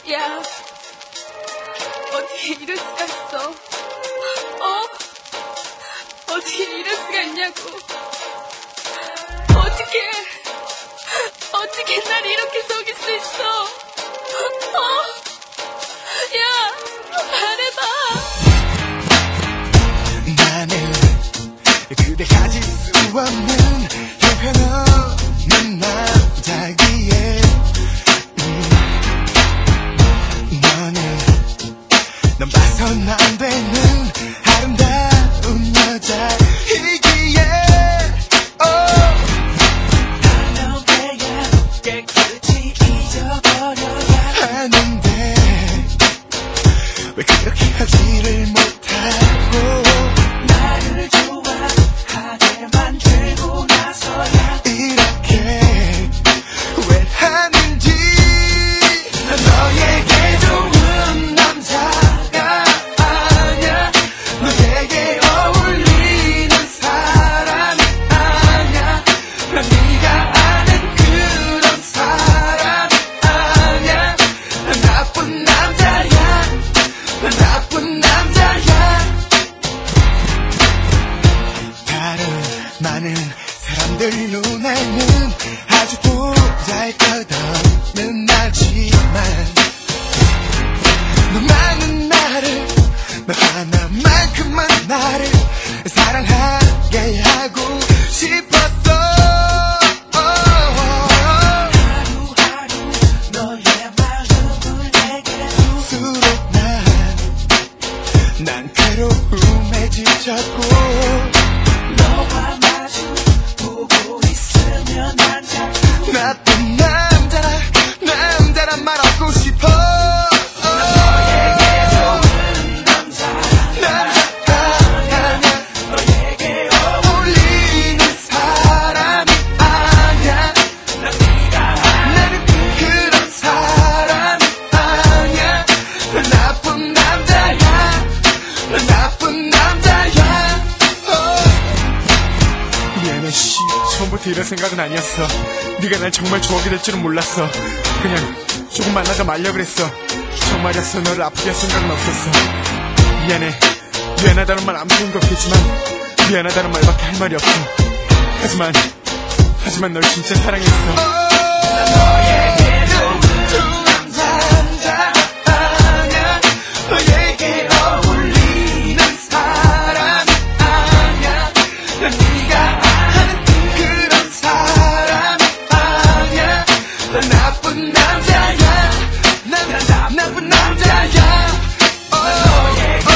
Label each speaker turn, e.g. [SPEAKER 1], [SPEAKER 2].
[SPEAKER 1] 야, 어떻게 이럴 수가 있어? 어떻게 이럴 수가 있냐고. 어떻게 날 이렇게 속일 수 있어? 야, 말해봐.
[SPEAKER 2] 나는 그대 가질 수 없는 형편없는 남자기에 넌 봐선 안 되는 아름다운 여자이기에 넌 깨끗이 잊어버려야 하는데 왜 그렇게 하지를 못하고 나를 좋아하게 만들고 나서야 이렇게 왜 하는지 너에게 좋은 남자가 아냐 너에게 어울리는 사람이 아냐 난 네가 아는 그런 사람이 아냐 난 나쁜 남자야 난 나쁜 남자야 다른 많은 사람들 눈에는 아주 보잘것없는 나지만 너만은 나를 너 하나만큼만 나를 사랑하게 하고 싶었어 하루하루 너의 마음을 내게 줄수록 난 괴로움에 지쳤고 너와 마주 보고 있으면 난 자꾸 나쁜 남자란 말 하고 싶어 너에게 좋은 남자가 아냐 너에게 어울리는 사람이 아냐 난 네가 나는 그런 사람이 아냐 난 나쁜 남자야 난 나쁜 남자야 미안해 처음부터 이런 생각은 아니었어 네가 날 정말 좋아하게 될 줄은 몰랐어 그냥 조금 만나다 말려 그랬어 정말이었어 너를 아프게 할 생각은 없었어 미안하다는 말 아무 소용도 없겠지만 미안하다는 말밖에 할 말이 없어 하지만 널 진짜 사랑했어 난 너에게 좋은 남자 아냐 너에게 어울리는 사람이 아냐 난 네가 아는 그런 사람이 아냐 난 나쁜 남자야 난 나쁜 남자야 너에게